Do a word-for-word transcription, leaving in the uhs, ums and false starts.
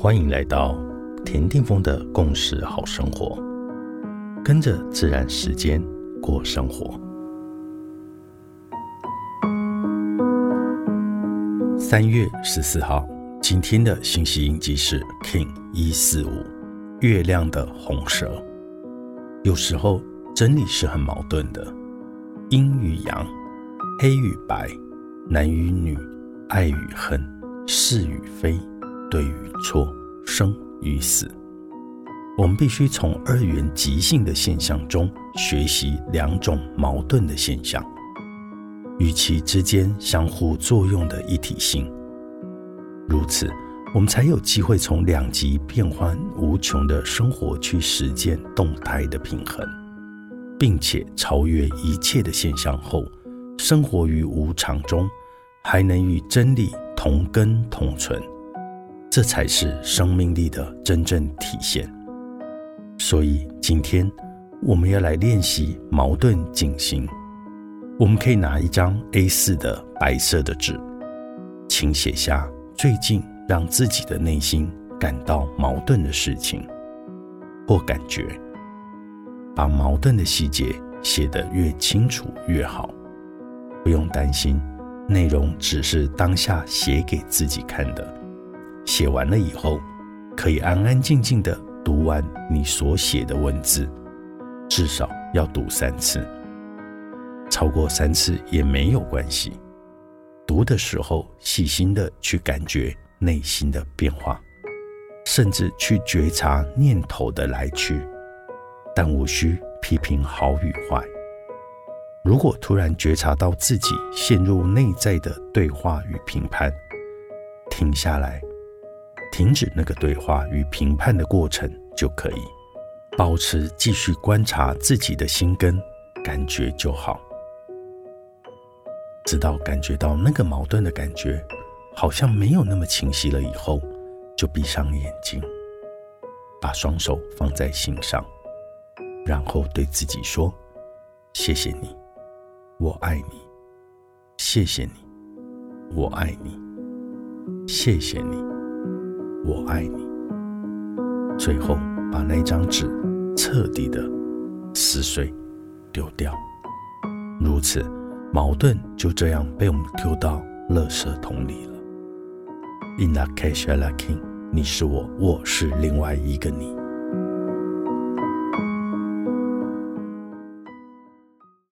欢迎来到田定峰的共识好生活，跟着自然时间过生活。三月十四号，今天的信息印记是 King 一四五，月亮的红蛇。有时候真理是很矛盾的，阴与阳，黑与白，男与女，爱与恨，是与非，对与错，生与死。我们必须从二元极性的现象中学习两种矛盾的现象，与其之间相互作用的一体性。如此，我们才有机会从两极变幻无穷的生活去实践动态的平衡，并且超越一切的现象后，生活于无常中，还能与真理同根同存。这才是生命力的真正体现。所以今天我们要来练习矛盾进行。我们可以拿一张 A 四 的白色的纸，请写下最近让自己的内心感到矛盾的事情或感觉，把矛盾的细节写得越清楚越好。不用担心，内容只是当下写给自己看的。写完了以后，可以安安静静地读完你所写的文字，至少要读三次，超过三次也没有关系。读的时候细心地去感觉内心的变化，甚至去觉察念头的来去，但无需批评好与坏。如果突然觉察到自己陷入内在的对话与评判，停下来，停止那个对话与评判的过程就可以，保持继续观察自己的心根，感觉就好。直到感觉到那个矛盾的感觉好像没有那么清晰了以后，就闭上眼睛，把双手放在心上，然后对自己说：谢谢你，我爱你，谢谢你，我爱你，谢谢你，我爱你。最后把那张纸彻底的撕碎丢掉，如此矛盾就这样被我们丢到垃圾桶里了。In lak'ech ala king， 你是我，我是另外一个你。